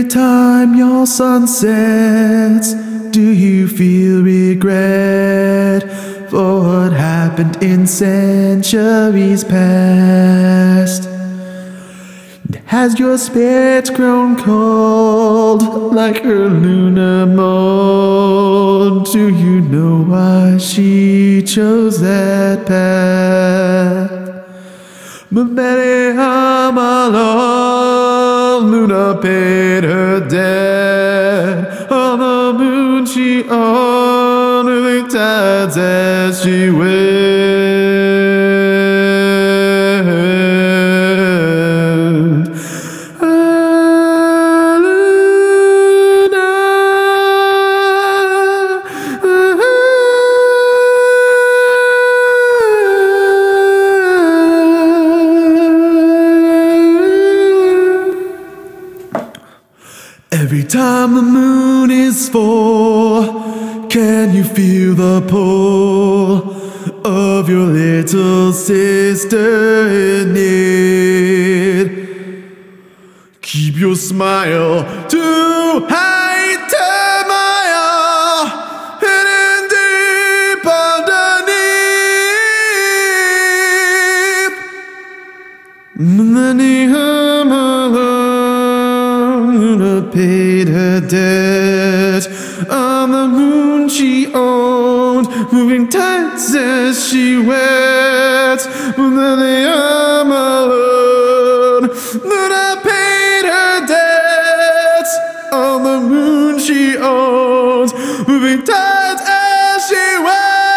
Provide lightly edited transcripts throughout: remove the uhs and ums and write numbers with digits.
Every time your sun sets, do you feel regret for what happened in centuries past? Has your spirit grown cold like her lunar mold? Do you know why she chose that path? But many I'm alone, Luna paid her debt. On the moon she owned the tides as she went. Ah, Luna, Every time the moon is full, can you feel the pull of your little sister in need? Keep your smile to hide tomorrow, hidden deep underneath. Many I'm alone, Luna paid her debt. On the moon she owned, moving tides as she went. Many I'm alone, Luna paid her debt. On the moon she owned, moving tides as she went.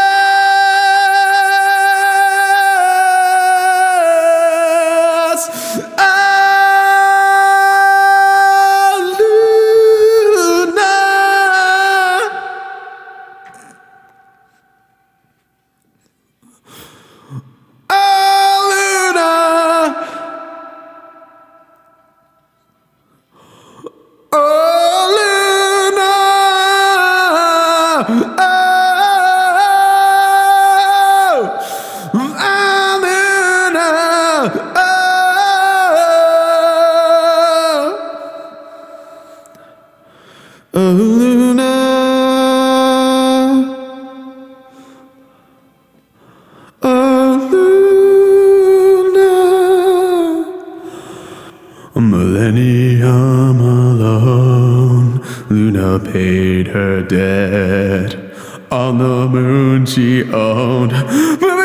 Oh, Luna, oh, Luna, a millennium alone, Luna paid her debt. On the moon she owned.